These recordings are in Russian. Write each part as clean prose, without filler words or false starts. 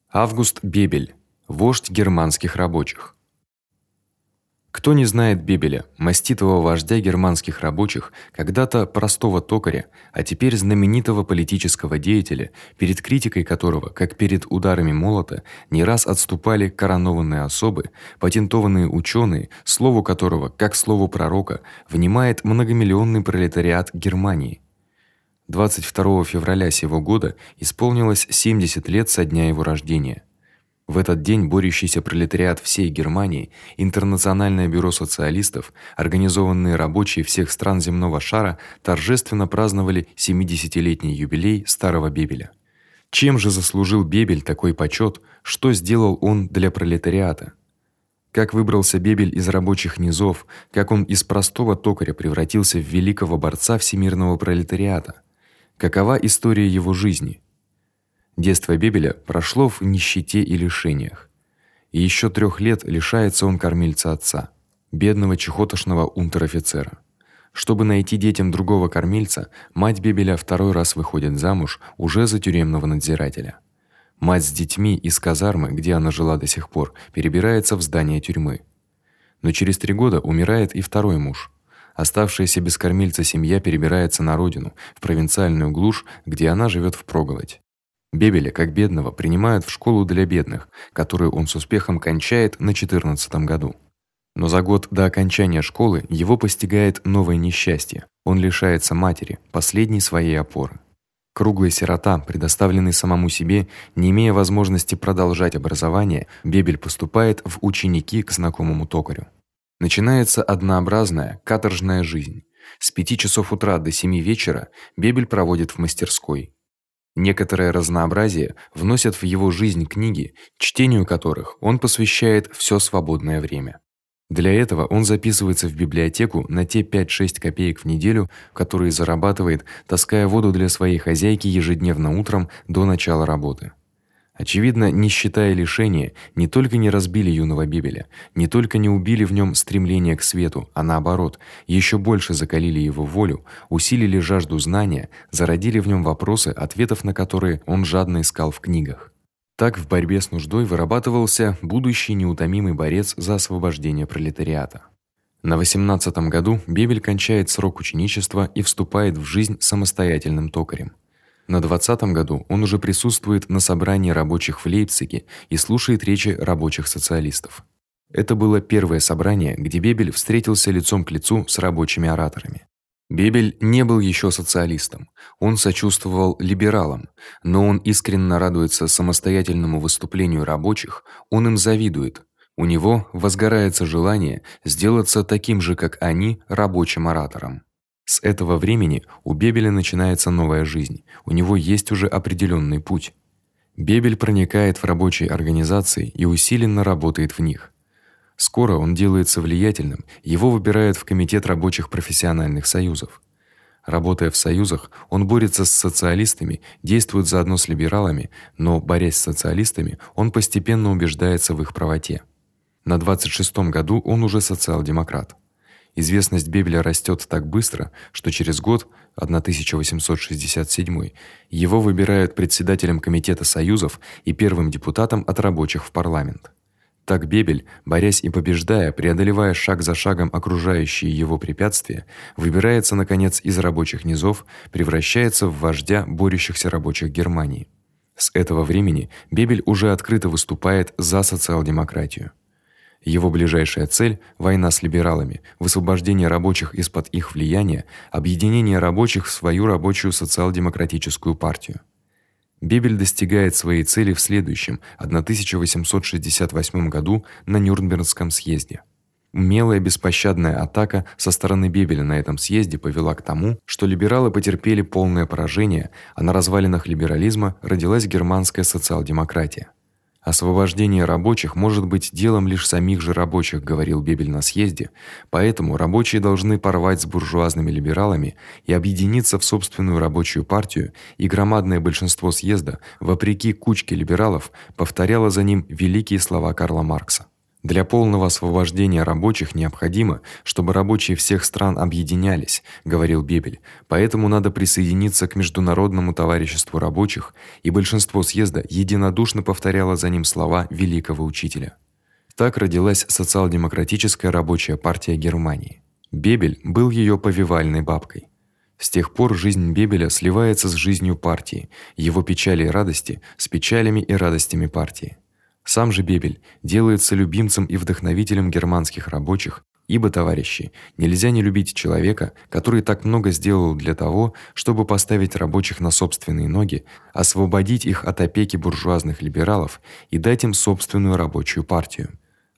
Август Бебель, вождь германских рабочих. Кто не знает Бебеля, маститого вождя германских рабочих, когда-то простого токаря, а теперь знаменитого политического деятеля, перед критикой которого, как перед ударами молота, не раз отступали коронованные особы, патентованные ученые, слову которого, как слову пророка, внимает многомиллионный пролетариат Германии. 22 февраля сего года исполнилось 70 лет со дня его рождения. В этот день борющийся пролетариат всей Германии, Интернациональное бюро социалистов, организованные рабочие всех стран земного шара торжественно праздновали 70-летний юбилей старого Бебеля. Чем же заслужил Бебель такой почёт, что сделал он для пролетариата? Как выбрался Бебель из рабочих низов, как он из простого токаря превратился в великого борца всемирного пролетариата? Какова история его жизни? Детство Бебеля прошло в нищете и лишениях. И ещё 3 лет лишается он кормильца отца, бедного чехотошного унтер-офицера. Чтобы найти детям другого кормильца, мать Бебеля второй раз выходит замуж уже за тюремного надзирателя. Мать с детьми из казармы, где она жила до сих пор, перебирается в здание тюрьмы. Но через 3 года умирает и второй муж. Оставшаяся без кормильца семья перебирается на родину, в провинциальную глушь, где она живёт впроголодь. Бебеля, как бедного, принимают в школу для бедных, которую он с успехом кончает на 14 году. Но за год до окончания школы его постигает новое несчастье. Он лишается матери, последней своей опоры. Круглый сирота, предоставленный самому себе, не имея возможности продолжать образование, Бебель поступает в ученики к знакомому токарю. Начинается однообразная, каторжная жизнь. С 5 часов утра до 7 вечера Бебель проводит в мастерской. Некоторое разнообразие вносят в его жизнь книги, чтению которых он посвящает всё свободное время. Для этого он записывается в библиотеку на те 5-6 копеек в неделю, которые зарабатывает, таская воду для своей хозяйки ежедневно утром до начала работы. Очевидно, нищета и лишения не только не разбили юного Бебеля, не только не убили в нём стремление к свету, а наоборот, ещё больше закалили его волю, усилили жажду знания, зародили в нём вопросы, ответов на которые он жадно искал в книгах. Так в борьбе с нуждой вырабатывался будущий неутомимый борец за освобождение пролетариата. На 18 году Бебель кончает срок ученичества и вступает в жизнь самостоятельным токарем. На 20 году он уже присутствует на собрании рабочих в Лейпциге и слушает речи рабочих социалистов. Это было первое собрание, где Бебель встретился лицом к лицу с рабочими ораторами. Бебель не был ещё социалистом. Он сочувствовал либералам, но он искренне радуется самостоятельному выступлению рабочих, он им завидует. У него возгорается желание сделаться таким же, как они, рабочим оратором. С этого времени у Бебеля начинается новая жизнь. У него есть уже определённый путь. Бебель проникает в рабочие организации и усиленно работает в них. Скоро он делается влиятельным, его выбирают в комитет рабочих профессиональных союзов. Работая в союзах, он борется с социалистами, действует заодно с либералами, но борясь с социалистами, он постепенно убеждается в их правоте. На 26 году он уже социал-демократ. Известность Бебеля растёт так быстро, что через год, 1867, его выбирают председателем комитета союзов и первым депутатом от рабочих в парламент. Так Бебель, борясь и побеждая, преодолевая шаг за шагом окружающие его препятствия, выбирается наконец из рабочих низов, превращается в вождя борющихся рабочих Германии. С этого времени Бебель уже открыто выступает за социал-демократию. Его ближайшая цель война с либералами, высвобождение рабочих из-под их влияния, объединение рабочих в свою рабочую социал-демократическую партию. Бебель достигает своей цели в следующем, 1868 году на Нюрнбергском съезде. Умелая беспощадная атака со стороны Бебеля на этом съезде повела к тому, что либералы потерпели полное поражение, а на развалинах либерализма родилась германская социал-демократия. Освобождение рабочих может быть делом лишь самих же рабочих, говорил Бебель на съезде. Поэтому рабочие должны порвать с буржуазными либералами и объединиться в собственную рабочую партию, и громадное большинство съезда, вопреки кучке либералов, повторяло за ним великие слова Карла Маркса. Для полного освобождения рабочих необходимо, чтобы рабочие всех стран объединялись, говорил Бебель. Поэтому надо присоединиться к международному товариществу рабочих, и большинство съезда единодушно повторяло за ним слова великого учителя. Так родилась социал-демократическая рабочая партия Германии. Бебель был её повивальной бабкой. С тех пор жизнь Бебеля сливается с жизнью партии, его печали и радости с печалями и радостями партии. Сам же Бебель делается любимцем и вдохновителем германских рабочих, ибо, товарищи, нельзя не любить человека, который так много сделал для того, чтобы поставить рабочих на собственные ноги, освободить их от опеки буржуазных либералов и дать им собственную рабочую партию.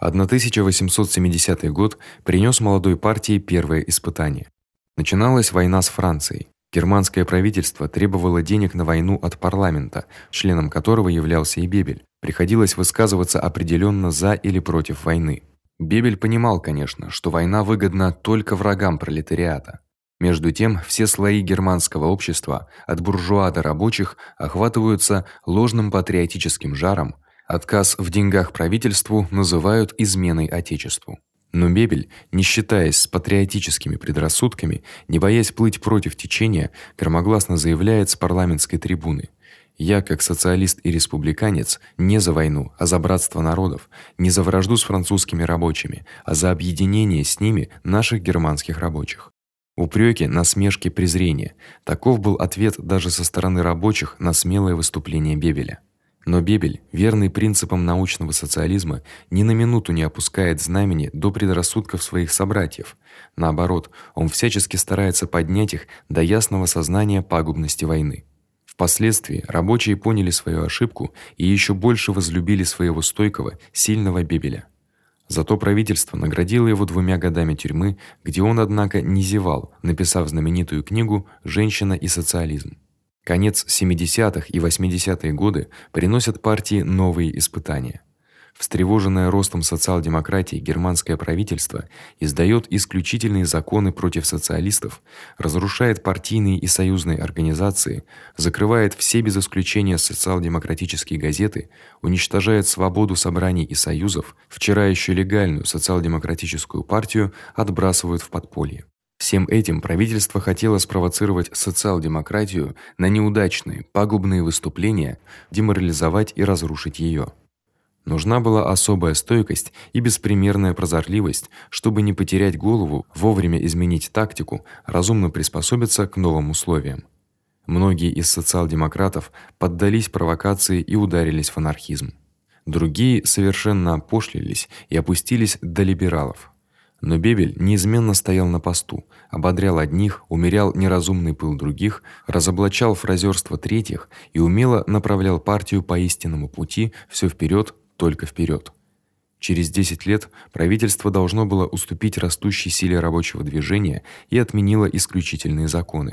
1870 год принёс молодой партии первое испытание. Начиналась война с Францией. Германское правительство требовало денег на войну от парламента, членом которого являлся и Бебель. Приходилось высказываться определённо за или против войны. Бебель понимал, конечно, что война выгодна только врагам пролетариата. Между тем, все слои германского общества, от буржуа до рабочих, охватываются ложным патриотическим жаром. Отказ в деньгах правительству называют изменой отечеству. Но Бебель, не считаясь с патриотическими предрассудками, не боясь плыть против течения, громогласно заявляет с парламентской трибуны: "Я, как социалист и республиканец, не за войну, а за братство народов, не за вражду с французскими рабочими, а за объединение с ними наших германских рабочих". Упреки, насмешки, презрение таков был ответ даже со стороны рабочих на смелое выступление Бебеля. Но Бебель, верный принципам научного социализма, ни на минуту не опускает знамени до предрассудков своих собратьев. Наоборот, он всячески старается поднять их до ясного сознания пагубности войны. Впоследствии рабочие поняли свою ошибку и ещё больше возлюбили своего стойкого, сильного Бебеля. Зато правительство наградило его 2 годами тюрьмы, где он, однако, не зевал, написав знаменитую книгу «Женщина и социализм». Конец 70-х и 80-е годы приносят партии новые испытания. Встревоженное ростом социал-демократии германское правительство издаёт исключительные законы против социалистов, разрушает партийные и союзные организации, закрывает все без исключения социал-демократические газеты, уничтожает свободу собраний и союзов, вчера ещё легальную социал-демократическую партию отбрасывают в подполье. Всем этим правительство хотело спровоцировать социал-демократию на неудачные, пагубные выступления, деморализовать и разрушить её. Нужна была особая стойкость и беспримерная прозорливость, чтобы не потерять голову, вовремя изменить тактику, разумно приспособиться к новым условиям. Многие из социал-демократов поддались провокации и ударились в анархизм. Другие совершенно опошлились и опустились до либералов. Но Бебель неизменно стоял на посту, ободрял одних, умерял неразумный пыл других, разоблачал фразёрство третьих и умело направлял партию по истинному пути всё вперёд, только вперёд. Через 10 лет правительство должно было уступить растущей силе рабочего движения и отменило исключительные законы.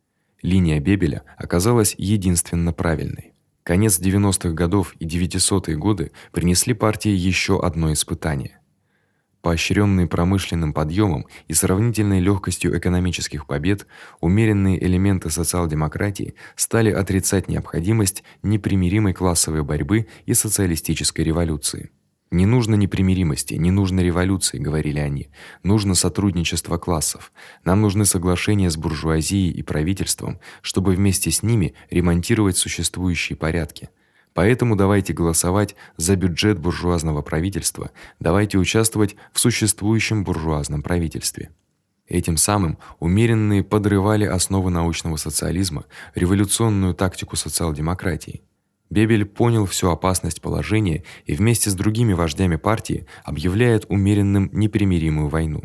Линия Бебеля оказалась единственно правильной. Конец 90-х годов и 900-е годы принесли партии ещё одно испытание. Поощрённые промышленным подъёмом и сравнительной лёгкостью экономических побед, умеренные элементы социал-демократии стали отрицать необходимость непримиримой классовой борьбы и социалистической революции. Не нужно непримиримости, не нужно революции, говорили они. Нужно сотрудничество классов. Нам нужны соглашения с буржуазией и правительством, чтобы вместе с ними ремонтировать существующие порядки. Поэтому давайте голосовать за бюджет буржуазного правительства, давайте участвовать в существующем буржуазном правительстве. Этим самым умеренные подрывали основы научного социализма, революционную тактику социал-демократии. Бебель понял всю опасность положения и вместе с другими вождями партии объявляет умеренным непримиримую войну.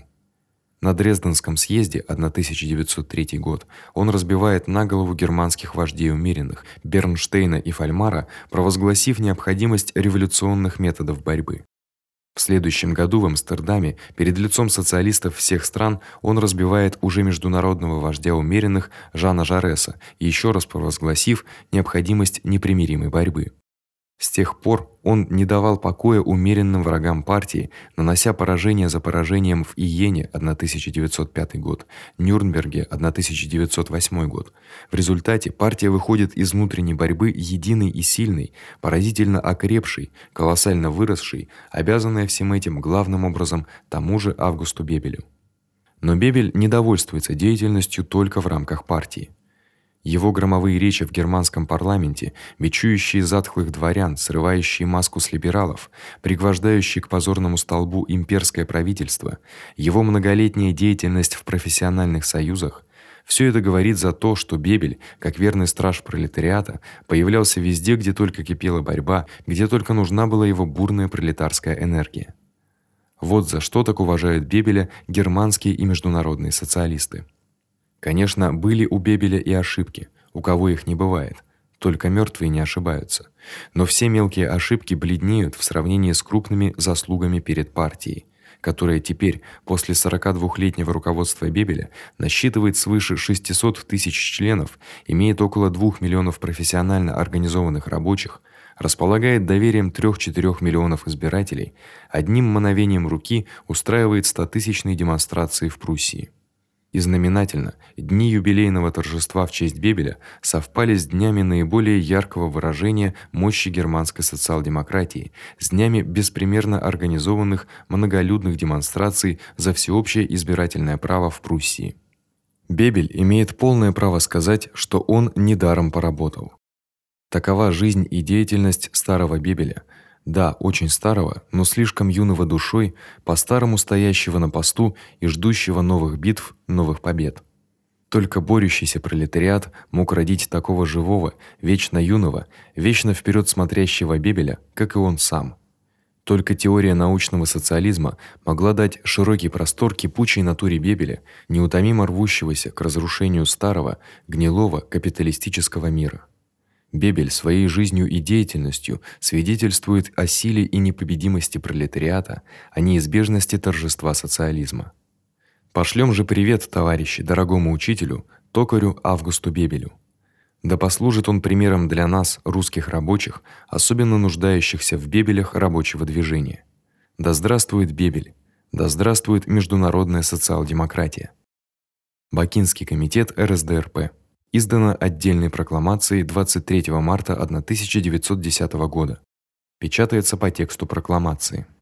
На Дрезденском съезде 1903 год он разбивает на голову германских вождей умеренных Бернштейна и Фольмара, провозгласив необходимость революционных методов борьбы. В следующем году в Амстердаме перед лицом социалистов всех стран он разбивает уже международного вождя умеренных Жана Жареса, ещё раз провозгласив необходимость непримиримой борьбы. С тех пор он не давал покоя умеренным врагам партии, нанося поражение за поражением в Иене 1905 год, Нюрнберге 1908 год. В результате партия выходит из внутренней борьбы единой и сильной, поразительно окрепшей, колоссально выросшей, обязанная всем этим главным образом тому же Августу Бебелю. Но Бебель не довольствуется деятельностью только в рамках партии. Его громовые речи в германском парламенте, бичующие затхлых дворян, срывающие маску с либералов, пригвождающие к позорному столбу имперское правительство, его многолетняя деятельность в профессиональных союзах всё это говорит за то, что Бебель, как верный страж пролетариата, появлялся везде, где только кипела борьба, где только нужна была его бурная пролетарская энергия. Вот за что так уважают Бебеля германские и международные социалисты. Конечно, были у Бебеля и ошибки, у кого их не бывает. Только мёртвые не ошибаются. Но все мелкие ошибки бледнеют в сравнении с крупными заслугами перед партией, которая теперь, после 42-летнего руководства Бебеля, насчитывает свыше 600 тысяч членов, имеет около 2 миллионов профессионально организованных рабочих, располагает доверием 3-4 миллионов избирателей, одним мановением руки устраивает 100-тысячные демонстрации в Пруссии. И знаменательно, дни юбилейного торжества в честь Бебеля совпали с днями наиболее яркого выражения мощи германской социал-демократии, с днями беспримерно организованных многолюдных демонстраций за всеобщее избирательное право в Пруссии. Бебель имеет полное право сказать, что он недаром поработал. Такова жизнь и деятельность старого Бебеля. Да, очень старого, но слишком юного душой, по-старому стоящего на посту и ждущего новых битв, новых побед. Только борющийся пролетариат мог родить такого живого, вечно юного, вечно вперед смотрящего Бебеля, как и он сам. Только теория научного социализма могла дать широкий простор кипучей натуре Бебеля, неутомимо рвущегося к разрушению старого, гнилого капиталистического мира. Бебель своей жизнью и деятельностью свидетельствует о силе и непобедимости пролетариата, о неизбежности торжества социализма. Пошлём же привет, товарищи, дорогому учителю, токарю Августу Бебелю. Да послужит он примером для нас, русских рабочих, особенно нуждающихся в Бебелях рабочего движения. Да здравствует Бебель, да здравствует международная социал-демократия. Бакинский комитет РСДРП. Издано отдельной прокламацией 23 марта 1910 года. Печатается по тексту прокламации.